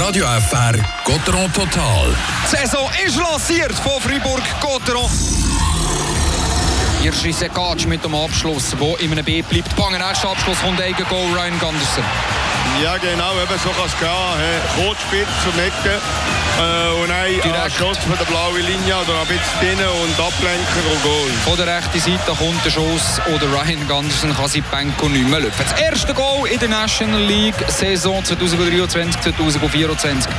Radio FR Gotteron Total. Die Saison ist lanciert von Fribourg-Gotteron. Erste Sekatsch mit dem Abschluss, der in einem B bleibt. Bangen, erster Abschluss kommt Eigengoal Ryan Gunderson. Ja genau, eben so kann es gehen. Kurz spitz zum Ecken und ein Schuss von der blauen Linie oder ein bisschen drinnen und Ablenker und Goal. Von der rechten Seite kommt der Schuss oder Ryan Gunderson kann sein Benko nicht mehr löpfen. Das erste Goal in der National League Saison 2023-2024.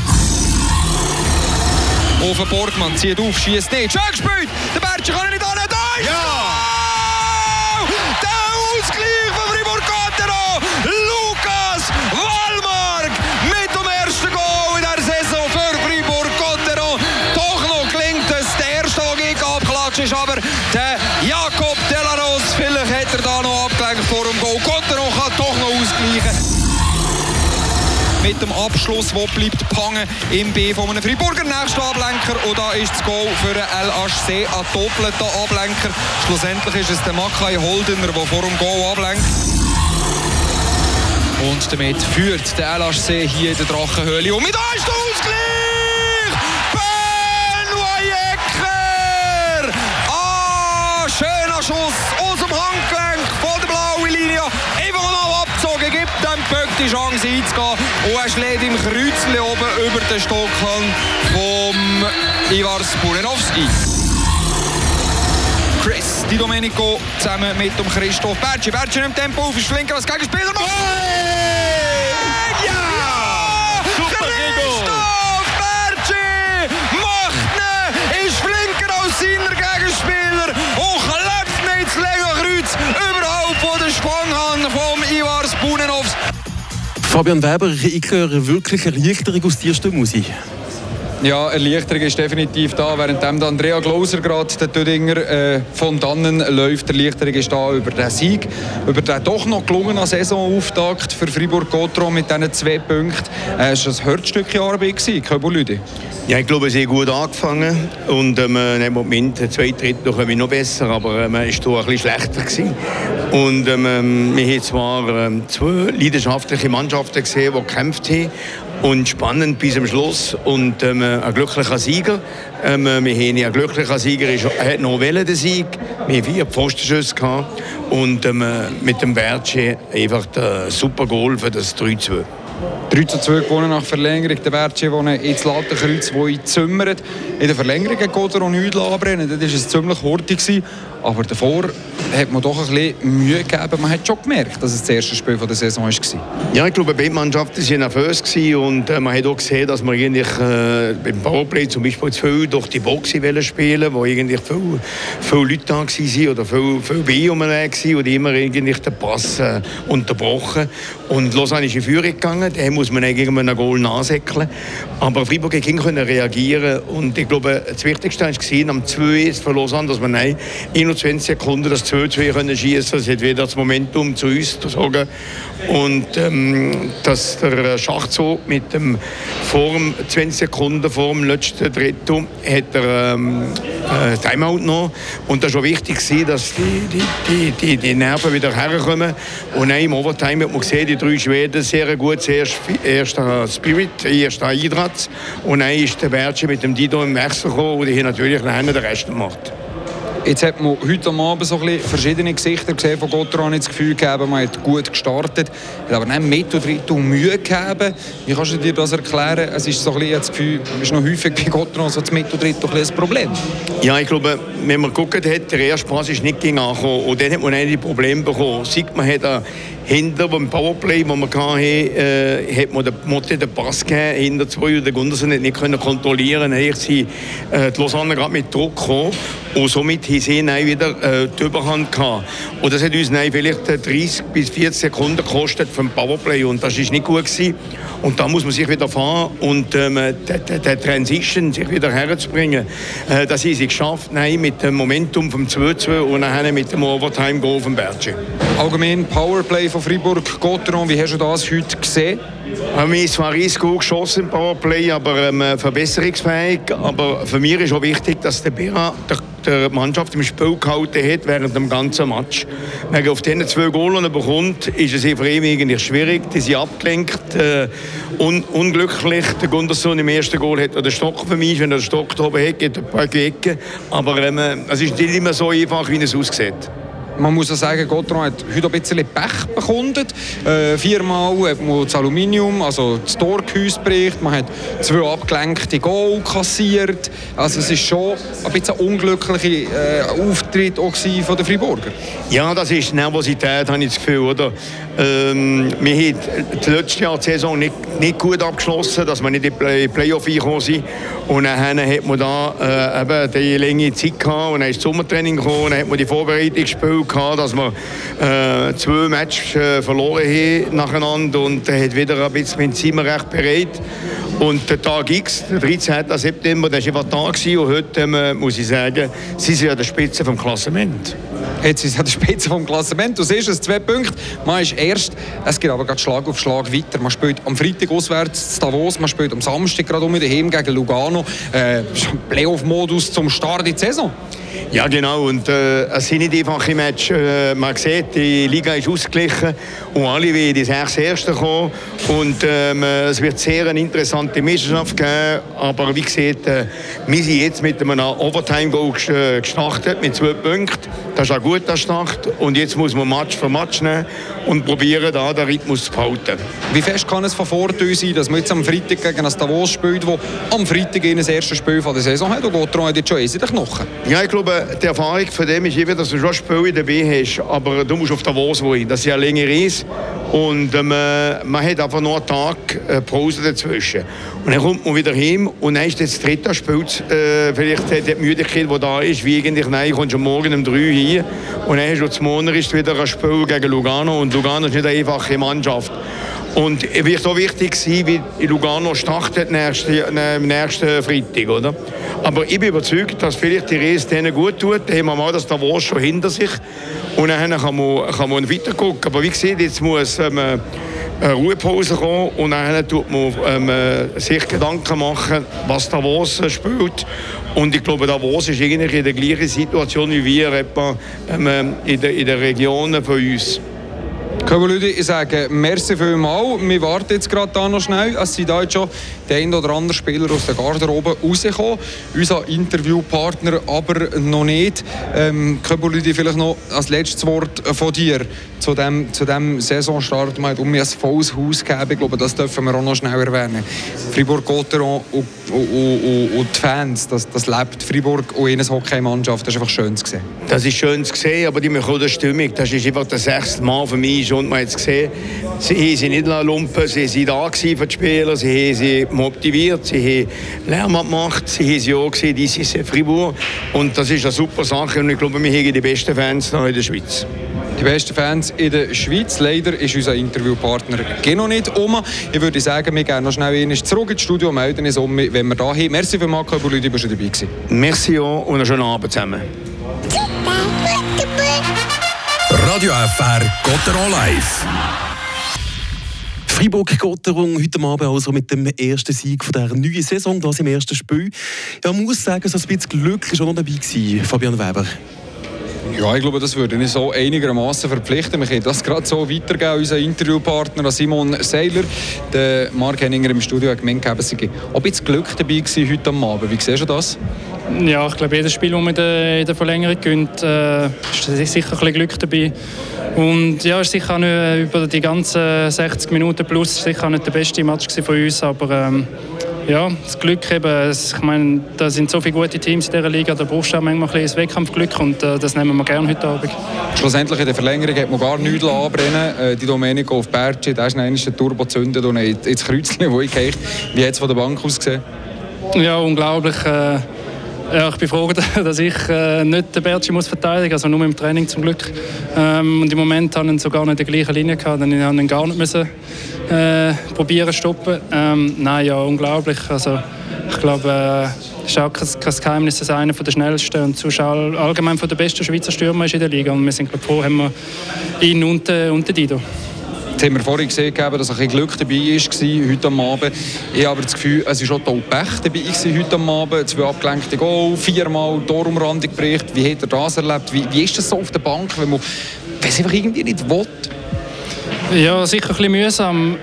Ofen Borgmann zieht auf, schießt nicht. Schön gespielt! Der Bertschi kann nicht an. Ja! Der Ausgleich von Fribourg-Gotteron! Lukas Wallmark mit dem ersten Goal in der Saison für Fribourg-Gotteron. Doch noch gelingt es, der erste, der gegen abklatscht ist, aber der Jakob Delaros, vielleicht hat er da noch abgelenkt vor dem Goal. Gotteron kann doch noch ausgleichen. Mit dem Abschluss, der bleibt hangen im B von einem Friburger. Nächster Ablenker und da ist das Goal für den LHC, ein doppelter Ablenker. Schlussendlich ist es der Makai Holdener, der vor dem Goal ablenkt. Und damit führt der LHC hier in der Drachenhöhle. Und mit da ist der Ausgleich! Benoit Ecker! Schöner Schuss aus dem Handgelenk von der blauen Linie. Einfach noch abgezogen, gibt dem Böck die Chance einzugehen. Und er schlägt im Kreuzchen oben über den Stockhang vom Ivars Burenovs ein. Chris Di Domenico zusammen mit dem Christoph Bertschi. Bertschi nimmt Tempo auf, ist flinker als Gegenspieler. Ja! Super Christoph Bertschi macht ihn, ist flinker als seiner Gegenspieler und klebt ihn ins Legokreuz überhalb von der Spanghand vom Ivars Burenovs. Fabian Weber, ich höre wirklich eine Erleichterung aus dir Stimme, muss ich. Ja, Erleichterung ist definitiv da, während Andrea Glauser gerade den Tödinger von dannen läuft. Erleichterung ist da über den Sieg, über den doch noch gelungenen Saisonauftakt für Fribourg-Gotteron mit diesen 2 Punkten. Es war ein Herzstückchen Arbeit, Köbulüdi. Ja, ich glaube, sehr gut angefangen und im Moment, der zweite Drittel noch noch besser, aber es war doch ein bisschen schlechter gewesen. Und wir haben zwar 2 leidenschaftliche Mannschaften gesehen, die gekämpft haben. Und spannend bis zum Schluss und ein glücklicher Sieger. Wir haben einen glücklichen Sieger, er hat noch den Sieg. Wir hatten 4 Pfostenschüsse gehabt. Und mit dem Bertschi einfach der super Goal für das 3-2. 3-2 gewonnen nach Verlängerung. Der Bertschi, der ins Lattenkreuz zimmert. In der Verlängerung hat Gotteron nichts anbrennen. Das war es ziemlich hurtig. Aber davor hat man doch ein bisschen Mühe gegeben. Man hat schon gemerkt, dass es das erste Spiel der Saison war. Ja, ich glaube, beide Mannschaften waren nervös und man hat auch gesehen, dass man eigentlich beim Powerplay zum Beispiel zu viel durch die Box spielen, wo eigentlich viele Leute da waren oder viel B rumweg waren und immer eigentlich den Pass unterbrochen. Und Lausanne ist in Führung gegangen, da muss man eigentlich einen Goal nachsäckeln. Aber Fribourg konnte reagieren und ich glaube, das Wichtigste war am 2 von Lausanne, dass man 21 Sekunden das 2-2 schießen können. Das hat wieder das Momentum zu uns gezogen. Und dass der Schachzug mit dem vor 20 Sekunden vor dem letzten Drittel hat er Timeout noch. Und das war wichtig, dass die Nerven wieder herkommen. Und dann im Overtime hat man gesehen, die 3 Schweden sehr gut. Zuerst erster Spirit, erster Einsatz. Und dann ist der Bertschi mit dem Dido im Wechsel gekommen und die haben natürlich den Rest gemacht. Jetzt hat man heute Abend so ein bisschen verschiedene Gesichter gesehen von Gotteron, das Gefühl gegeben, man hat gut gestartet, hat aber dann mit und Drittel Mühe gegeben. Wie kannst du dir das erklären? Es ist so ein bisschen das Gefühl, es ist noch häufig bei Gotteron so das mit und Drittel ein Problem. Ja, ich glaube, wenn man geguckt hat, der erste Pass ist nicht angekommen und dann hat man einige Probleme bekommen. Sieht man, hat hinter dem Powerplay, das wir hatten, hat man den Motte den Pass gegeben, hinter 2 und der Gunderson nicht kontrollieren. Dann ist die Lausanne gerade mit Druck gekommen und somit haben sie wieder die Überhand gehabt. Und das hat uns vielleicht 30 bis 40 Sekunden gekostet vom Powerplay und das war nicht gut gewesen. Und da muss man sich wieder fahren und der Transition sich wieder herzubringen. Das haben sie geschafft, mit dem Momentum vom 2-2 und dann mit dem Overtime-Goal vom Bertschi. Allgemein Powerplay von Fribourg-Gotteron, wie hast du das heute gesehen? Wir haben zwar riesig gut geschossen im Powerplay, aber verbesserungsfähig. Aber für mich ist auch wichtig, dass der Bera die Mannschaft im Spiel gehalten hat während dem ganzen Match. Wenn er auf diesen 2 Goal bekommt, ist es für ihn eigentlich schwierig. Die sind abgelenkt, unglücklich. Der Gunderson im ersten Goal hat den Stock vermisst. Wenn er den Stock da oben hat, geht er ein paar Ecken. Aber es ist nicht immer so einfach, wie es aussieht. Man muss auch sagen, Gautron hat heute ein bisschen Pech bekundet. 4-mal hat man das Aluminium, also das Torgehäuse bricht. Man hat 2 abgelenkte Goal kassiert. Also es ist schon ein bisschen ein unglücklicher Auftritt auch von den Friburger. Ja, das ist Nervosität, habe ich das Gefühl. Oder? Wir haben das letzte Jahr die Saison nicht gut abgeschlossen, dass wir nicht in die Playoff eingekommen sind. Und dann hat man da eben die lange Zeit gehabt. Und dann ist das Sommertraining gekommen. Dann hat man die Vorbereitung gespielt, dass wir 2 Matches verloren haben nacheinander. Und dann hat wieder ein bisschen mit Zimmer recht bereit. Und der Tag X, der 13. September, der war einfach da gewesen. Und heute muss ich sagen, sie sind an der Spitze vom Klassement. Jetzt sind sie an der Spitze vom Klassement. Du siehst es, 2 Punkte. Man ist erst, es geht aber gerade Schlag auf Schlag weiter. Man spielt am Freitag auswärts zu Davos, man spielt am Samstag gerade daheim gegen Lugano. Playoff-Modus zum Start in die Saison. Ja, genau. Und es sind nicht einfache Matches. Man sieht, die Liga ist ausgeglichen und alle wollen die 6 Ersten kommen. Und es wird sehr eine interessante Meisterschaft geben. Aber wie gesagt, wir sind jetzt mit einem Overtime-Goal gestartet mit 2 Punkten. Das ist ein guter Start. Und jetzt muss man Match für Match nehmen und probieren, da den Rhythmus zu behalten. Wie fest kann es von Vorteil sein, dass man jetzt am Freitag gegen das Davos spielt, wo am Freitag das erste Spiel von der Saison hat? Und Gautron hat jetzt schon in den Knochen. Ja, ich glaube, die Erfahrung von dem ist eben, dass du schon Spiele dabei hast, aber du musst auf Davos wollen. Das ist ja eine längere Reise und man hat einfach nur einen Tag Pause dazwischen. Und dann kommt man wieder heim und dann ist das 3. Spiel, vielleicht die Müdigkeit, die da ist, wie eigentlich, nein, du kommst am Morgen um 3 hier und dann hast du zum Monat wieder ein Spiel gegen Lugano und Lugano ist nicht eine einfache Mannschaft. Und es wird auch wichtig sein, wie Lugano startet nächsten Freitag, oder? Aber ich bin überzeugt, dass vielleicht die Reise denen gut tut. Da haben wir mal das Davos schon hinter sich. Und dann kann man weiter gucken. Aber wie gesagt, jetzt muss eine Ruhepause kommen und dann tut man sich Gedanken machen, was Davos spielt. Und ich glaube, Davos ist eigentlich in der gleichen Situation wie wir etwa in der Region von uns. Leute, ich sage merci vielmals. Wir warten jetzt gerade da noch schnell. Es sind da jetzt schon der ein oder andere Spieler aus der Garderobe rausgekommen. Unser Interviewpartner aber noch nicht. Leute, vielleicht noch als letztes Wort von dir zu dem Saisonstart. Man hat um ein volles Haus gegeben. Ich glaube, das dürfen wir auch noch schnell erwähnen. Fribourg-Gotteron und die Fans, das lebt Fribourg und ihre Hockeymannschaft. Das ist einfach schön zu sehen. Das ist schön zu sehen, aber die machen auch die Stimmung. Das ist einfach das 6. Mal für mich. Und man hat es gesehen, sie haben nicht lumpen, sie waren da für die Spieler, sie haben sie motiviert, sie haben Lärm gemacht, sie haben sie auch gesehen, dies ist Fribourg. Und das ist eine super Sache und ich glaube, wir haben die besten Fans hier in der Schweiz. Die besten Fans in der Schweiz. Leider ist unser Interviewpartner noch nicht um. Ich würde sagen, wir gehen noch schnell zurück ins Studio und melden uns um, wenn wir da sind. Merci vielmals, Leute, die schon dabei waren. Merci auch und einen schönen Abend zusammen. Radio FR Gotteron live. Fribourg-Gotteron heute Abend also mit dem ersten Sieg von der neuen Saison, das im ersten Spiel. Ja, man muss sagen, so ein bisschen Glück war schon noch dabei gewesen, Fabian Weber. Ja, ich glaube, das würde ich so einigermaßen verpflichten. Wir können das gerade so weitergeben. Unser Interviewpartner Simon Seiler, der Marc Henninger im Studio, hat gemeint, es sei auch ein bisschen Glück dabei gewesen heute am Abend. Wie siehst du das? Ja, ich glaube, jedes Spiel, das man in der Verlängerung gewinnt, ist sicher ein bisschen Glück dabei. Und ja, ist sicher auch nicht über die ganzen 60 Minuten plus sicher auch nicht der beste Match von uns, aber ja, das Glück eben, ich meine, da sind so viele gute Teams in dieser Liga, da brauchst du auch manchmal ein bisschen Wettkampfglück und das nehmen wir gerne heute Abend. Schlussendlich in der Verlängerung hat man gar nichts anbrennen. Die Domenico auf Bertschi, da ist noch den Turbo gezündet und ins Kreuzchen, wo ich gehe. Wie hat es von der Bank aus gesehen? Ja, unglaublich. Ja, ich bin froh, dass ich nicht den Bertschi muss verteidigen muss, also nur im Training zum Glück. Und im Moment haben wir sogar nicht in der gleichen Linie gehabt, denn ich musste ihn gar nicht müssen, probieren zu stoppen. Nein, ja, unglaublich. Also, ich glaube, es ist auch kein Geheimnis, dass er einer der schnellsten und sonst allgemein von der besten Schweizer Stürmer ist in der Liga. Und wir sind froh, haben wir ihn und den Dido. Jetzt haben wir vorhin gesehen, dass ein bisschen Glück dabei war heute am Abend. Ich habe das Gefühl, es war auch toll Pech dabei heute am Abend. 2 abgelenkte Goal, 4-mal Torumrandung gebracht. Wie hat er das erlebt? Wie ist das so auf der Bank, wenn man es einfach irgendwie nicht will? Ja, sicher ein bisschen mühsam.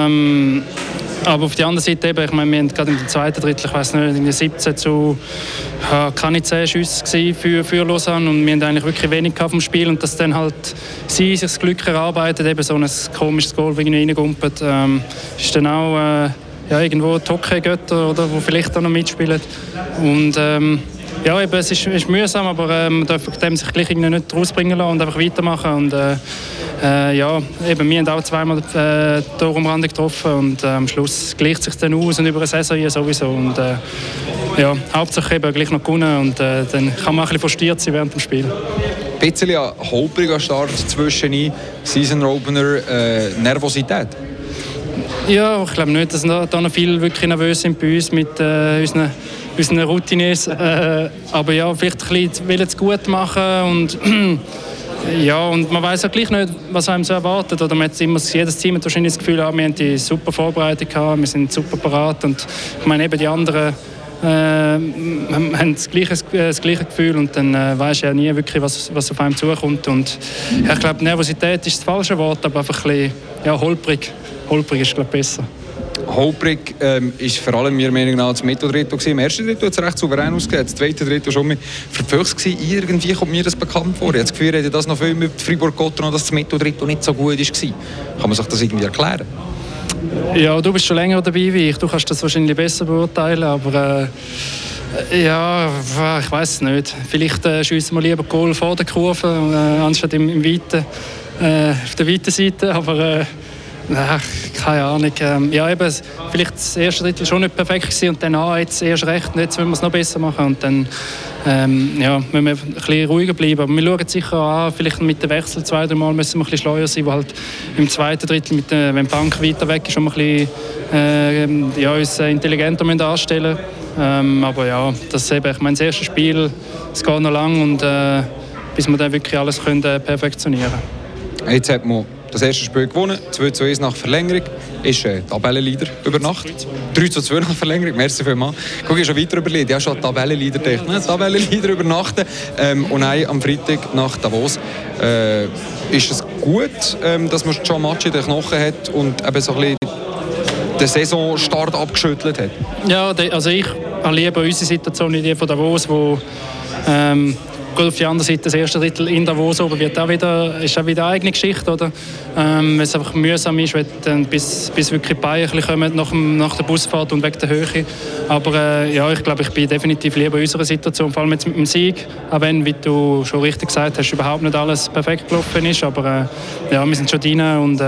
Aber auf der anderen Seite, eben, ich meine, wir haben gerade im zweiten Drittel, ich weiß nicht, 17 zu keine 10 Schüsse für Lausanne und wir haben eigentlich wirklich wenig vom Spiel und dass dann halt sie sich das Glück erarbeitet, eben so ein komisches Goal, wie reingumpelt, ist dann auch irgendwo die Hockey-Götter, oder, die vielleicht auch noch mitspielen. Und ja, eben, es ist mühsam, aber man darf dem sich gleich nicht rausbringen lassen und einfach weitermachen. Und ja, eben, wir haben auch 2-mal Torumrandung getroffen und am Schluss gleicht sich dann aus und über eine Saison hier sowieso. Und ja, Hauptsache eben gleich noch gewonnen und dann kann man auch ein bisschen frustriert sein während dem Spiel. Ein bisschen ein holpriger Start zwischen Season Opener, Nervosität? Ja, ich glaube nicht, dass da noch viele wirklich nervös sind bei uns mit unseren Routines. Aber ja, vielleicht ein bisschen wollen es gut machen und ja, und man weiß auch gleich nicht, was einem so erwartet. Oder man hat immer, jedes Team hat wahrscheinlich das Gefühl, wir haben die super Vorbereitung gehabt, wir sind super parat. Und ich meine, eben die anderen haben das gleiche Gefühl und dann weiß ja nie wirklich, was auf einem zukommt. Und ja, ich glaube, Nervosität ist das falsche Wort, aber einfach ein bisschen holprig. Holprig ist, glaube ich, besser. Holprig ist vor allem meiner Meinung nach das Mitteldrittel. Im ersten Drittel hat es recht souverän ausgesehen, das zweite Drittel schon mehr verpflichtet gewesen. Irgendwie kommt mir das bekannt vor. Ich habe das Gefühl, hätte das noch viel mit Fribourg-Gotteron, dass das Mitteldrittel nicht so gut war. Kann man sich das irgendwie erklären? Ja, du bist schon länger dabei wie ich. Du kannst das wahrscheinlich besser beurteilen, aber ja, ich weiß es nicht. Vielleicht schiessen wir lieber Goal vor der Kurve, anstatt im Weiten, auf der weiten Seite, aber keine Ahnung. Ja, eben, vielleicht das erste Drittel schon nicht perfekt gewesen und dann jetzt erst recht. Jetzt wollen wir es noch besser machen und dann ja, müssen wir ein bisschen ruhiger bleiben. Aber wir schauen sicher an, vielleicht mit dem Wechsel 2-3 Mal müssen wir ein bisschen schleuer sein, wo halt im zweiten Drittel, wenn die Bank weiter weg ist, schon ein bisschen ja, uns intelligenter anstellen müssen. Aber ja, das eben, ich meine, das erste Spiel, es geht noch lang und bis wir dann wirklich alles können, perfektionieren können. Jetzt hat man das erste Spiel gewonnen, 2-1 nach Verlängerung. Ist Tabellenleader über Nacht. 3-2 nach Verlängerung, merci vielmals. Guck, ich schon weiter überlegt. Ich habe schon Tabellenleader gedacht. Tabellenleader übernachten. Und dann am Freitag nach Davos. Ist es gut, dass man schon Match in den Knochen hat und eben so ein bisschen den Saisonstart abgeschüttelt hat? Ja, also ich habe lieber unsere Situation, die von Davos, wo auf der anderen Seite, das erste Drittel in Davos oben ist auch wieder eine eigene Geschichte, oder? Weil es einfach mühsam ist, bis wirklich die Bayern kommen nach der Busfahrt und wegen der Höhe. Aber ja, ich glaube, ich bin definitiv lieber in unserer Situation, vor allem jetzt mit dem Sieg, auch wenn, wie du schon richtig gesagt hast, überhaupt nicht alles perfekt gelaufen ist. Aber ja, wir sind schon drin und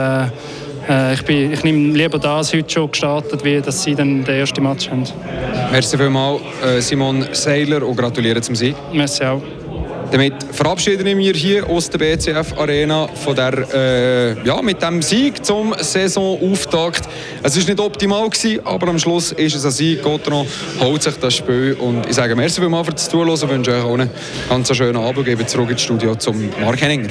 ich nehme lieber das heute schon gestartet, wie dass sie dann den ersten Match haben. Merci vielmals, Simon Seiler, und gratuliere zum Sieg. Merci auch. Damit verabschieden wir hier aus der BCF Arena von der, mit dem Sieg zum Saisonauftakt. Es war nicht optimal gewesen, aber am Schluss ist es ein Sieg. Gotteron holt sich das Spiel und ich sage merci vielmals für das Zuhören und wünsche euch auch einen ganz schönen Abend. Ich gebe zurück ins Studio zum Marc Henninger.